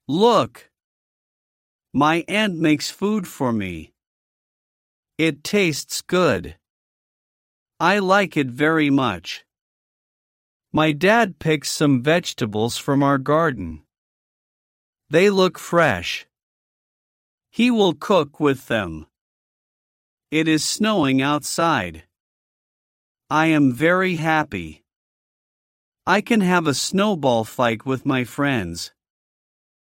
Look! My aunt makes food for me. It tastes good. I like it very much. My dad picks some vegetables from our garden. They look fresh. He will cook with them. It is snowing outside. I am very happy. I can have a snowball fight with my friends.